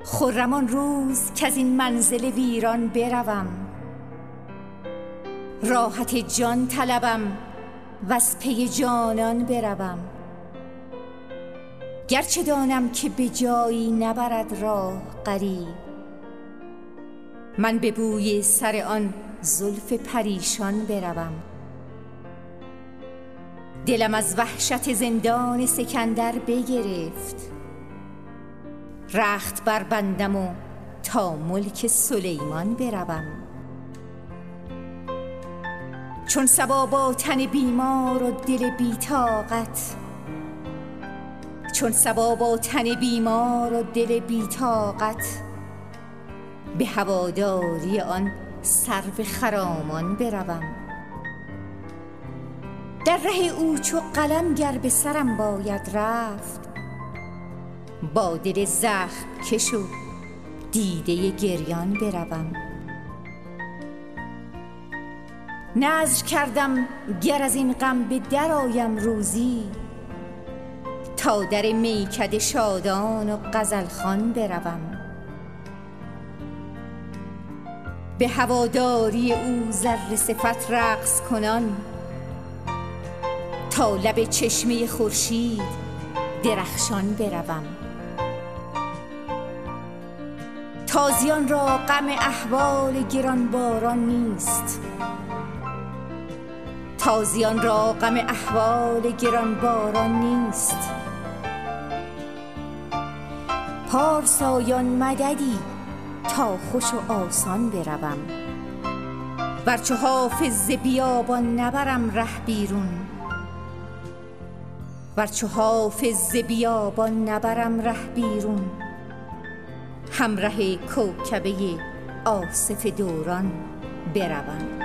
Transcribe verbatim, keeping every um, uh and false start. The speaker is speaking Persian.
خرم آن روز که از این منزل ویران بروم، راحت جان طلبم وز پی جانان بروم. گرچه دانم که به جایی نبرد راه غریب، من به بوی سر آن زلف پریشان بروم. دلم از وحشت زندان سکندر بگرفت، رخت بربندم و تا ملک سلیمان بروم. چون صبا با تن بیمار و دل بی طاقت، چون صبا با تن بیمار و دل بی طاقت، به هواداری آن سرو خرامان بروم. در ره او چو قلم گر به سرم باید رفت، با دل زخم کش و دیده گریان بروم. نذر کردم گر از این غم به در آیم روزی، تا در میکده شادان و غزلخوان بروم. به هواداری او ذره صفت رقص کنان، تا لب چشمه خورشید درخشان بروم. تازیان را غم احوال گرانباران نیست، تازیان را غم احوال گرانباران نیست. پارسایان مددی تا خوش و آسان بروم، ور چو حافظ ز بیابان نبرم ره بیرون، ور چو حافظ ز بیابان نبرم ره بیرون. همره کوکبه آصف دوران بروم.